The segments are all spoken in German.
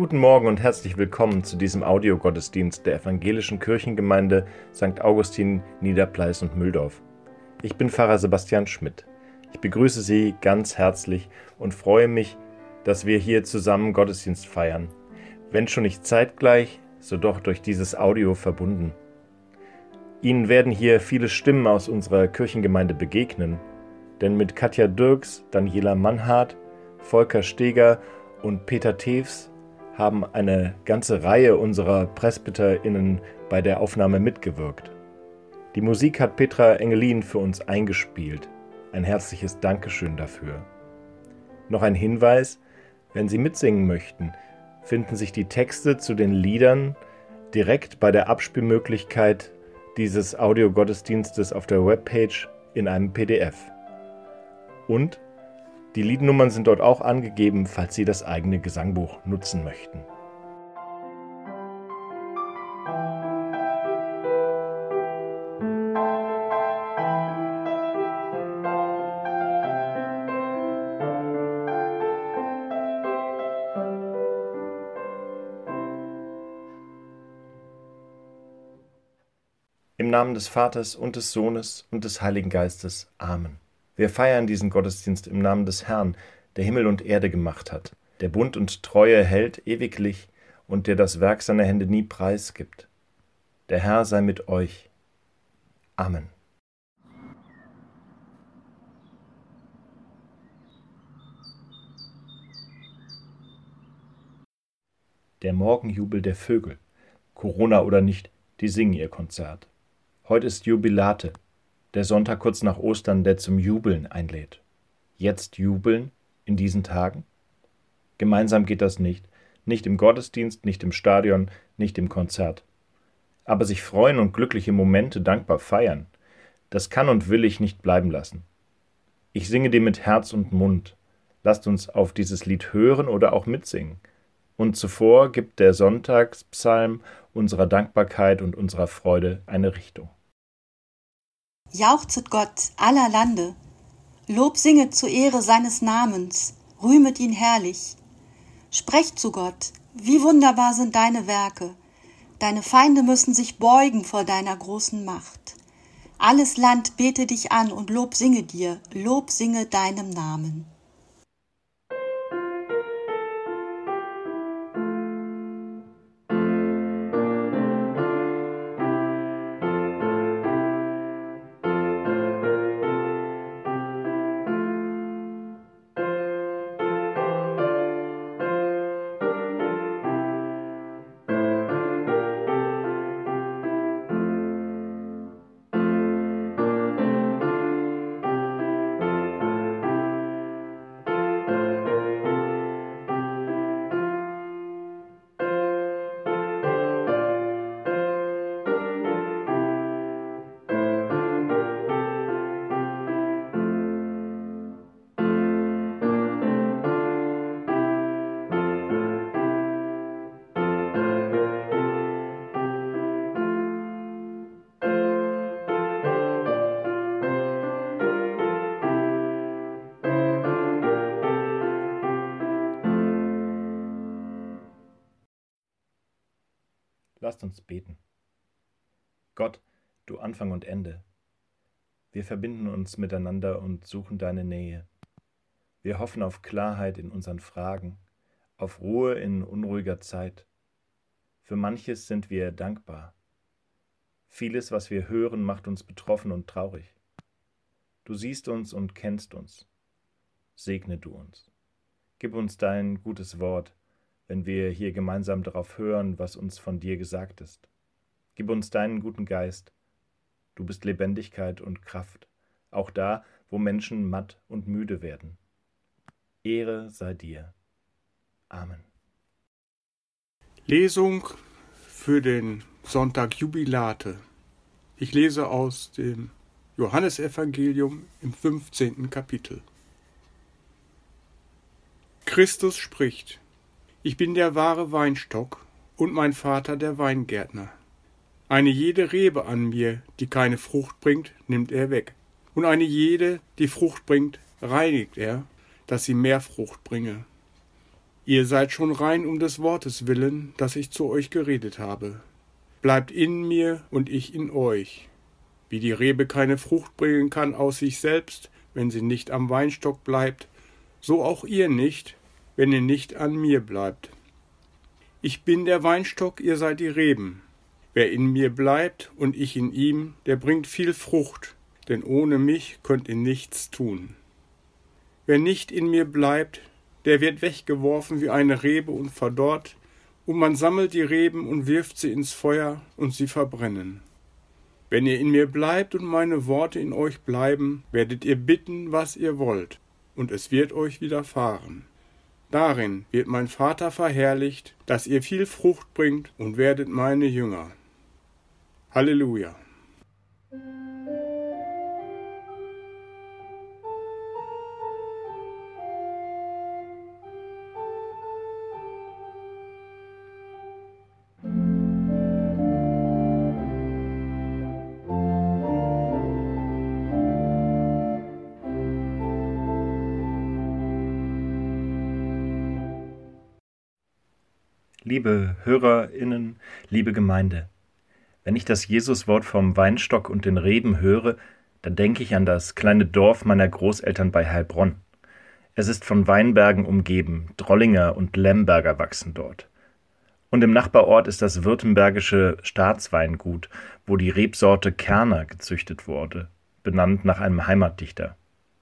Guten Morgen und herzlich willkommen zu diesem Audiogottesdienst der Evangelischen Kirchengemeinde St. Augustin, Niederpleis und Mühldorf. Ich bin Pfarrer Sebastian Schmidt. Ich begrüße Sie ganz herzlich und freue mich, dass wir hier zusammen Gottesdienst feiern. Wenn schon nicht zeitgleich, so doch durch dieses Audio verbunden. Ihnen werden hier viele Stimmen aus unserer Kirchengemeinde begegnen, denn mit Katja Dirks, Daniela Mannhardt, Volker Steger und Peter Tews haben eine ganze Reihe unserer PresbyterInnen bei der Aufnahme mitgewirkt. Die Musik hat Petra Engelin für uns eingespielt. Ein herzliches Dankeschön dafür. Noch ein Hinweis: Wenn Sie mitsingen möchten, finden sich die Texte zu den Liedern direkt bei der Abspielmöglichkeit dieses Audiogottesdienstes auf der Webpage in einem PDF. Und die Liednummern sind dort auch angegeben, falls Sie das eigene Gesangbuch nutzen möchten. Im Namen des Vaters und des Sohnes und des Heiligen Geistes. Amen. Wir feiern diesen Gottesdienst im Namen des Herrn, der Himmel und Erde gemacht hat, der Bund und Treue hält ewiglich und der das Werk seiner Hände nie preisgibt. Der Herr sei mit euch. Amen. Der Morgenjubel der Vögel, Corona oder nicht, die singen ihr Konzert. Heute ist Jubilate, der Sonntag kurz nach Ostern, der zum Jubeln einlädt. Jetzt jubeln, in diesen Tagen? Gemeinsam geht das nicht. Nicht im Gottesdienst, nicht im Stadion, nicht im Konzert. Aber sich freuen und glückliche Momente dankbar feiern, das kann und will ich nicht bleiben lassen. Ich singe dir mit Herz und Mund. Lasst uns auf dieses Lied hören oder auch mitsingen. Und zuvor gibt der Sonntagspsalm unserer Dankbarkeit und unserer Freude eine Richtung. Jauchzet Gott aller Lande, Lob singet zur Ehre seines Namens, rühmet ihn herrlich. Sprecht zu Gott, wie wunderbar sind deine Werke, deine Feinde müssen sich beugen vor deiner großen Macht. Alles Land bete dich an und Lob singe dir, Lob singe deinem Namen. Lasst uns beten. Gott, du Anfang und Ende, wir verbinden uns miteinander und suchen deine Nähe. Wir hoffen auf Klarheit in unseren Fragen, auf Ruhe in unruhiger Zeit. Für manches sind wir dankbar. Vieles, was wir hören, macht uns betroffen und traurig. Du siehst uns und kennst uns. Segne du uns. Gib uns dein gutes Wort, wenn wir hier gemeinsam darauf hören, was uns von dir gesagt ist. Gib uns deinen guten Geist. Du bist Lebendigkeit und Kraft, auch da, wo Menschen matt und müde werden. Ehre sei dir. Amen. Lesung für den Sonntag Jubilate. Ich lese aus dem Johannesevangelium im 15. Kapitel. Christus spricht: Ich bin der wahre Weinstock und mein Vater der Weingärtner. Eine jede Rebe an mir, die keine Frucht bringt, nimmt er weg. Und eine jede, die Frucht bringt, reinigt er, dass sie mehr Frucht bringe. Ihr seid schon rein um des Wortes willen, das ich zu euch geredet habe. Bleibt in mir und ich in euch. Wie die Rebe keine Frucht bringen kann aus sich selbst, wenn sie nicht am Weinstock bleibt, so auch ihr nicht, wenn ihr nicht an mir bleibt. Ich bin der Weinstock, ihr seid die Reben. Wer in mir bleibt und ich in ihm, der bringt viel Frucht, denn ohne mich könnt ihr nichts tun. Wer nicht in mir bleibt, der wird weggeworfen wie eine Rebe und verdorrt, und man sammelt die Reben und wirft sie ins Feuer und sie verbrennen. Wenn ihr in mir bleibt und meine Worte in euch bleiben, werdet ihr bitten, was ihr wollt, und es wird euch widerfahren. Darin wird mein Vater verherrlicht, dass ihr viel Frucht bringt und werdet meine Jünger. Halleluja. Liebe HörerInnen, liebe Gemeinde, wenn ich das Jesuswort vom Weinstock und den Reben höre, dann denke ich an das kleine Dorf meiner Großeltern bei Heilbronn. Es ist von Weinbergen umgeben, Drollinger und Lemberger wachsen dort. Und im Nachbarort ist das württembergische Staatsweingut, wo die Rebsorte Kerner gezüchtet wurde, benannt nach einem Heimatdichter.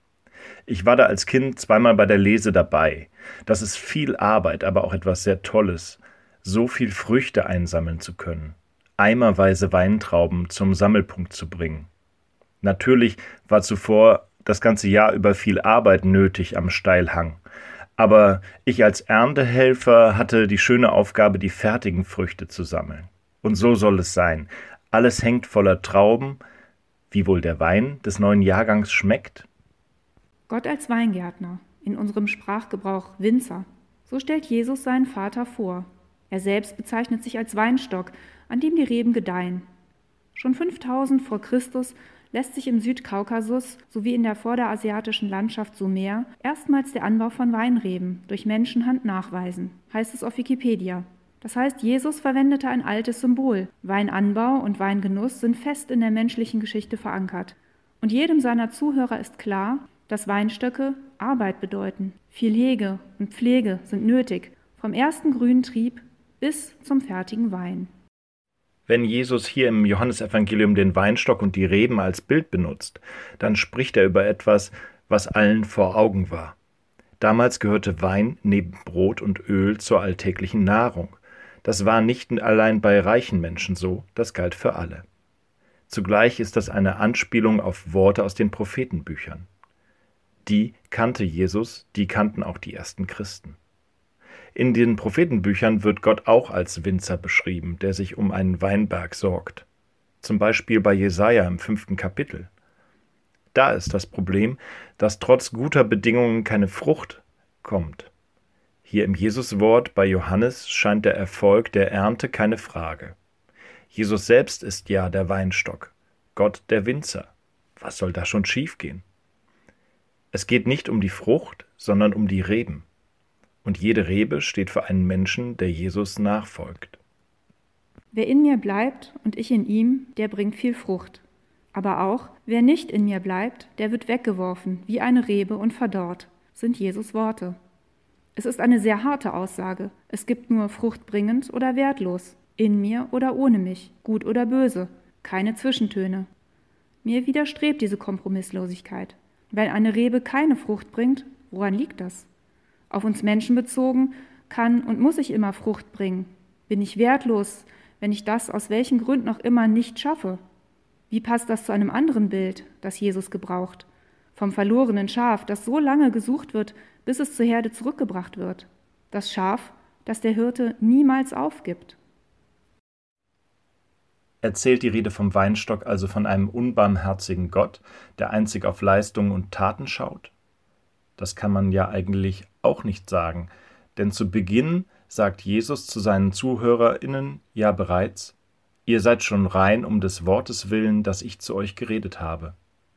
Ich war da als Kind zweimal bei der Lese dabei. Das ist viel Arbeit, aber auch etwas sehr Tolles, so viel Früchte einsammeln zu können, eimerweise Weintrauben zum Sammelpunkt zu bringen. Natürlich war zuvor das ganze Jahr über viel Arbeit nötig am Steilhang, aber ich als Erntehelfer hatte die schöne Aufgabe, die fertigen Früchte zu sammeln. Und so soll es sein. Alles hängt voller Trauben, wie wohl der Wein des neuen Jahrgangs schmeckt. Gott als Weingärtner, in unserem Sprachgebrauch Winzer. So stellt Jesus seinen Vater vor. Er selbst bezeichnet sich als Weinstock, an dem die Reben gedeihen. Schon 5000 vor Christus lässt sich im Südkaukasus sowie in der vorderasiatischen Landschaft Sumer erstmals der Anbau von Weinreben durch Menschenhand nachweisen, heißt es auf Wikipedia. Das heißt, Jesus verwendete ein altes Symbol. Weinanbau und Weingenuss sind fest in der menschlichen Geschichte verankert. Und jedem seiner Zuhörer ist klar, dass Weinstöcke Arbeit bedeuten. Viel Hege und Pflege sind nötig, vom ersten grünen Trieb bis zum fertigen Wein. Wenn Jesus hier im Johannesevangelium den Weinstock und die Reben als Bild benutzt, dann spricht er über etwas, was allen vor Augen war. Damals gehörte Wein neben Brot und Öl zur alltäglichen Nahrung. Das war nicht allein bei reichen Menschen so, das galt für alle. Zugleich ist das eine Anspielung auf Worte aus den Prophetenbüchern. Die kannte Jesus, die kannten auch die ersten Christen. In den Prophetenbüchern wird Gott auch als Winzer beschrieben, der sich um einen Weinberg sorgt. Zum Beispiel bei Jesaja im 5. Kapitel. Da ist das Problem, dass trotz guter Bedingungen keine Frucht kommt. Hier im Jesuswort bei Johannes scheint der Erfolg der Ernte keine Frage. Jesus selbst ist ja der Weinstock, Gott der Winzer. Was soll da schon schiefgehen? Es geht nicht um die Frucht, sondern um die Reben. Und jede Rebe steht für einen Menschen, der Jesus nachfolgt. Wer in mir bleibt und ich in ihm, der bringt viel Frucht. Aber auch, wer nicht in mir bleibt, der wird weggeworfen, wie eine Rebe und verdorrt, sind Jesus Worte. Es ist eine sehr harte Aussage. Es gibt nur fruchtbringend oder wertlos, in mir oder ohne mich, gut oder böse, keine Zwischentöne. Mir widerstrebt diese Kompromisslosigkeit. Wenn eine Rebe keine Frucht bringt, woran liegt das? Auf uns Menschen bezogen, kann und muss ich immer Frucht bringen. Bin ich wertlos, wenn ich das aus welchen Gründen auch immer nicht schaffe? Wie passt das zu einem anderen Bild, das Jesus gebraucht? Vom verlorenen Schaf, das so lange gesucht wird, bis es zur Herde zurückgebracht wird. Das Schaf, das der Hirte niemals aufgibt. Erzählt die Rede vom Weinstock also von einem unbarmherzigen Gott, der einzig auf Leistungen und Taten schaut? Das kann man ja eigentlich auch nicht sagen, denn zu Beginn sagt Jesus zu seinen ZuhörerInnen ja bereits: Ihr seid schon rein um des Wortes willen, das ich zu euch geredet habe.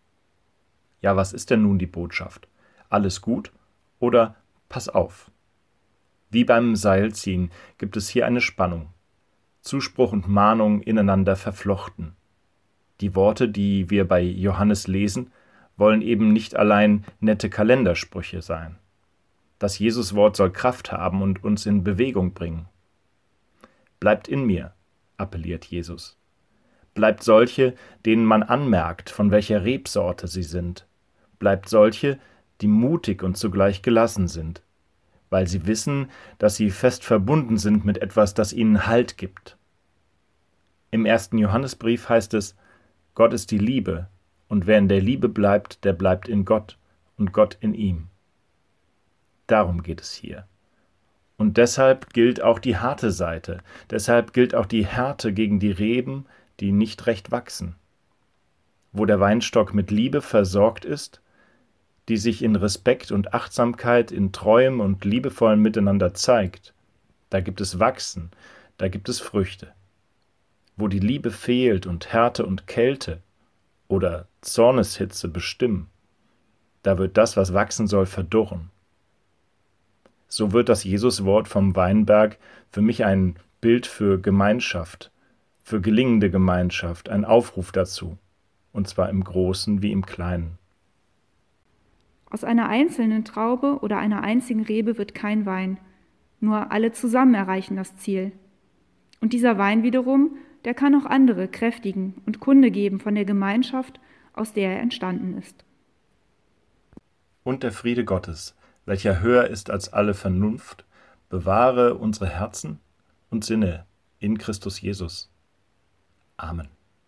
Ja, was ist denn nun die Botschaft? Alles gut oder pass auf? Wie beim Seilziehen gibt es hier eine Spannung. Zuspruch und Mahnung ineinander verflochten. Die Worte, die wir bei Johannes lesen, wollen eben nicht allein nette Kalendersprüche sein. Das Jesuswort soll Kraft haben und uns in Bewegung bringen. Bleibt in mir, appelliert Jesus. Bleibt solche, denen man anmerkt, von welcher Rebsorte sie sind. Bleibt solche, die mutig und zugleich gelassen sind, weil sie wissen, dass sie fest verbunden sind mit etwas, das ihnen Halt gibt. Im 1. Johannesbrief heißt es, Gott ist die Liebe, und wer in der Liebe bleibt, der bleibt in Gott und Gott in ihm. Darum geht es hier. Und deshalb gilt auch die harte Seite, deshalb gilt auch die Härte gegen die Reben, die nicht recht wachsen. Wo der Weinstock mit Liebe versorgt ist, die sich in Respekt und Achtsamkeit, in treuem und liebevollem Miteinander zeigt, da gibt es Wachsen, da gibt es Früchte. Wo die Liebe fehlt und Härte und Kälte oder Zorneshitze bestimmen, da wird das, was wachsen soll, verdorren. So wird das Jesuswort vom Weinberg für mich ein Bild für Gemeinschaft, für gelingende Gemeinschaft, ein Aufruf dazu, und zwar im Großen wie im Kleinen. Aus einer einzelnen Traube oder einer einzigen Rebe wird kein Wein, nur alle zusammen erreichen das Ziel. Und dieser Wein wiederum, der kann auch andere kräftigen und Kunde geben von der Gemeinschaft, aus der er entstanden ist. Und der Friede Gottes, welcher höher ist als alle Vernunft, bewahre unsere Herzen und Sinne in Christus Jesus. Amen.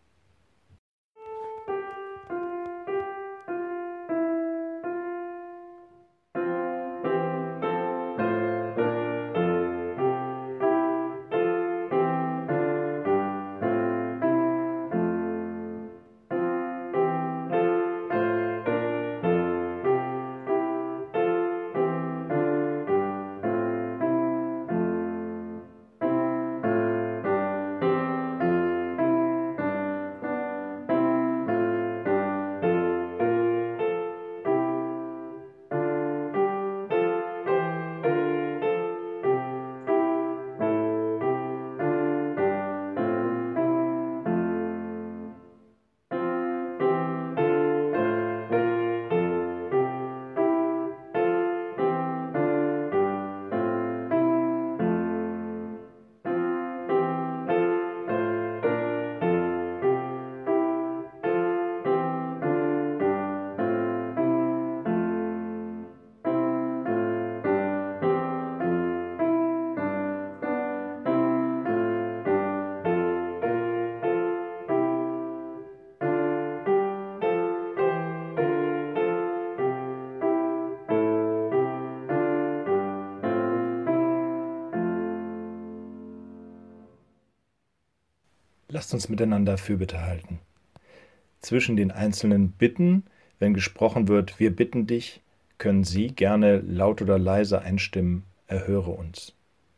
Lasst uns miteinander Fürbitte halten. Zwischen den einzelnen Bitten, wenn gesprochen wird, wir bitten dich, können Sie gerne laut oder leise einstimmen, erhöre uns.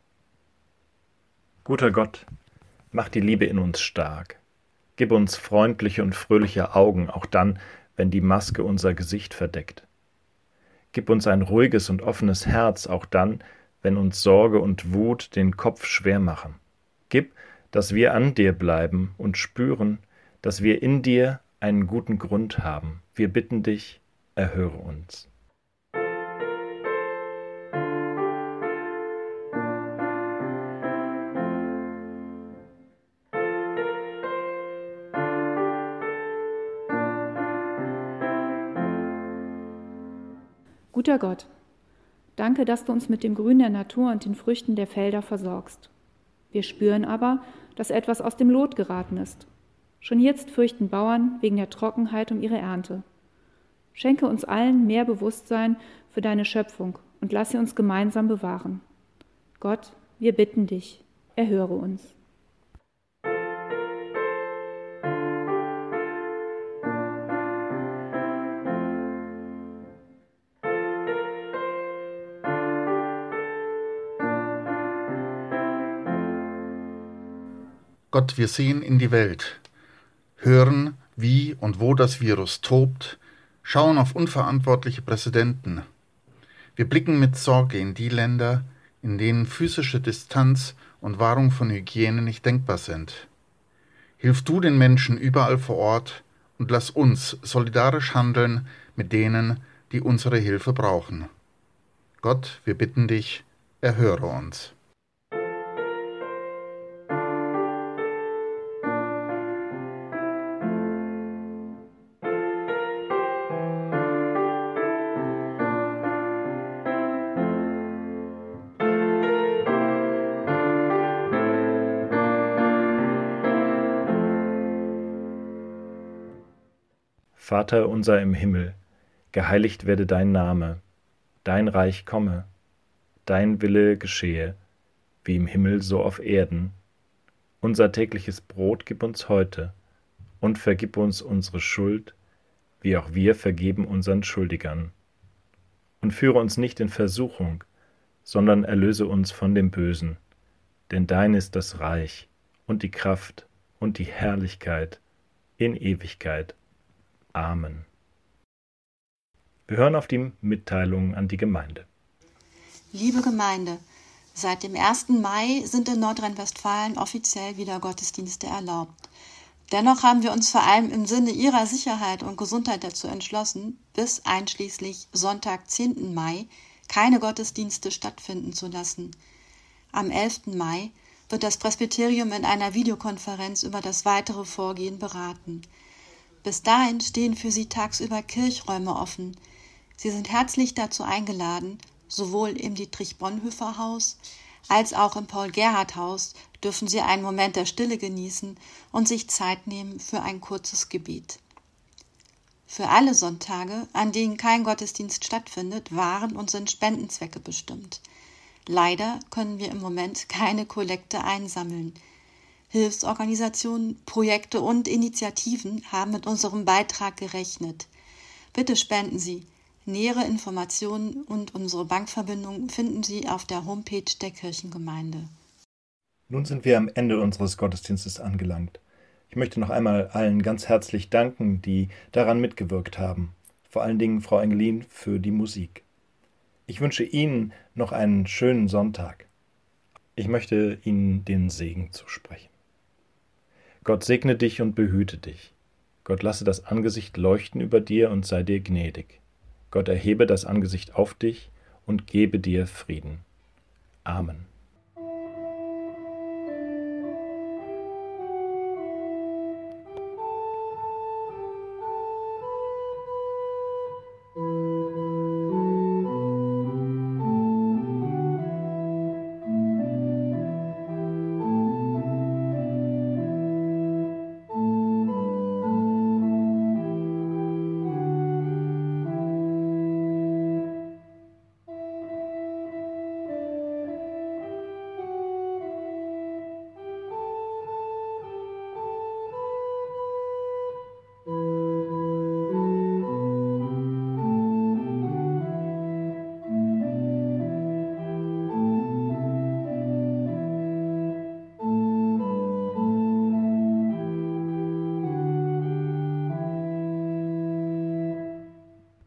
Guter Gott, mach die Liebe in uns stark. Gib uns freundliche und fröhliche Augen, auch dann, wenn die Maske unser Gesicht verdeckt. Gib uns ein ruhiges und offenes Herz, auch dann, wenn uns Sorge und Wut den Kopf schwer machen. Gib, dass wir an dir bleiben und spüren, dass wir in dir einen guten Grund haben. Wir bitten dich, erhöre uns. Guter Gott, danke, dass du uns mit dem Grün der Natur und den Früchten der Felder versorgst. Wir spüren aber, dass etwas aus dem Lot geraten ist. Schon jetzt fürchten Bauern wegen der Trockenheit um ihre Ernte. Schenke uns allen mehr Bewusstsein für deine Schöpfung und lass sie uns gemeinsam bewahren. Gott, wir bitten dich, erhöre uns. Gott, wir sehen in die Welt, hören, wie und wo das Virus tobt, schauen auf unverantwortliche Präsidenten. Wir blicken mit Sorge in die Länder, in denen physische Distanz und Wahrung von Hygiene nicht denkbar sind. Hilf du den Menschen überall vor Ort und lass uns solidarisch handeln mit denen, die unsere Hilfe brauchen. Gott, wir bitten dich, erhöre uns. Vater unser im Himmel, geheiligt werde dein Name, dein Reich komme, dein Wille geschehe, wie im Himmel so auf Erden. Unser tägliches Brot gib uns heute und vergib uns unsere Schuld, wie auch wir vergeben unseren Schuldigern. Und führe uns nicht in Versuchung, sondern erlöse uns von dem Bösen, denn dein ist das Reich und die Kraft und die Herrlichkeit in Ewigkeit. Amen. Wir hören auf die Mitteilungen an die Gemeinde. Liebe Gemeinde, seit dem 1. Mai sind in Nordrhein-Westfalen offiziell wieder Gottesdienste erlaubt. Dennoch haben wir uns vor allem im Sinne Ihrer Sicherheit und Gesundheit dazu entschlossen, bis einschließlich Sonntag, 10. Mai, keine Gottesdienste stattfinden zu lassen. Am 11. Mai wird das Presbyterium in einer Videokonferenz über das weitere Vorgehen beraten. Bis dahin stehen für Sie tagsüber Kirchräume offen. Sie sind herzlich dazu eingeladen, sowohl im Dietrich-Bonhoeffer-Haus als auch im Paul-Gerhardt-Haus dürfen Sie einen Moment der Stille genießen und sich Zeit nehmen für ein kurzes Gebet. Für alle Sonntage, an denen kein Gottesdienst stattfindet, waren und sind Spendenzwecke bestimmt. Leider können wir im Moment keine Kollekte einsammeln. Hilfsorganisationen, Projekte und Initiativen haben mit unserem Beitrag gerechnet. Bitte spenden Sie. Nähere Informationen und unsere Bankverbindung finden Sie auf der Homepage der Kirchengemeinde. Nun sind wir am Ende unseres Gottesdienstes angelangt. Ich möchte noch einmal allen ganz herzlich danken, die daran mitgewirkt haben. Vor allen Dingen Frau Engelin für die Musik. Ich wünsche Ihnen noch einen schönen Sonntag. Ich möchte Ihnen den Segen zusprechen. Gott segne dich und behüte dich. Gott lasse das Angesicht leuchten über dir und sei dir gnädig. Gott erhebe das Angesicht auf dich und gebe dir Frieden. Amen.